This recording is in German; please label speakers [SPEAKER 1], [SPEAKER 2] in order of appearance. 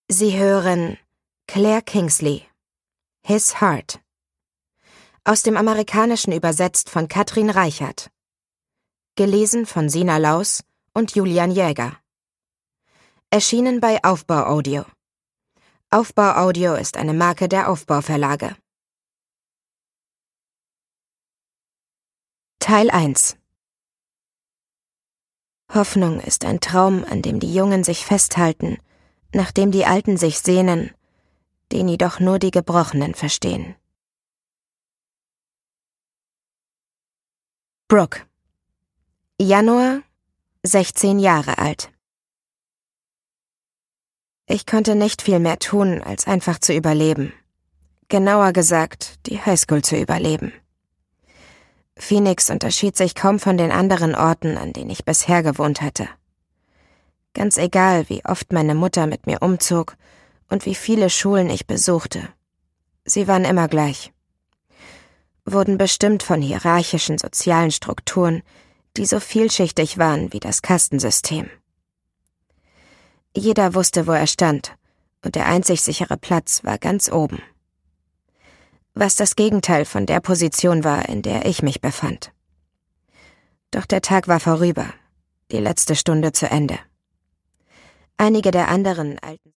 [SPEAKER 1] Sie hören Claire Kingsley, His Heart. Aus dem Amerikanischen übersetzt von Katrin Reichert. Gelesen von Sina Laus und Julian Jäger. Erschienen bei Aufbau Audio. Aufbau Audio ist eine Marke der Aufbau Verlage. Teil 1. Hoffnung ist ein Traum, an dem die Jungen sich festhalten, nach dem die Alten sich sehnen, den jedoch nur die Gebrochenen verstehen. Brooke. Januar, 16 Jahre alt. Ich konnte nicht viel mehr tun, als einfach zu überleben. Genauer gesagt, die Highschool zu überleben. Phoenix unterschied sich kaum von den anderen Orten, an denen ich bisher gewohnt hatte. Ganz egal, wie oft meine Mutter mit mir umzog und wie viele Schulen ich besuchte. Sie waren immer gleich. Wurden bestimmt von hierarchischen sozialen Strukturen, die so vielschichtig waren wie das Kastensystem. Jeder wusste, wo er stand, und der einzig sichere Platz war ganz oben. Was das Gegenteil von der Position war, in der ich mich befand. Doch der Tag war vorüber, die letzte Stunde zu Ende. Einige der anderen alten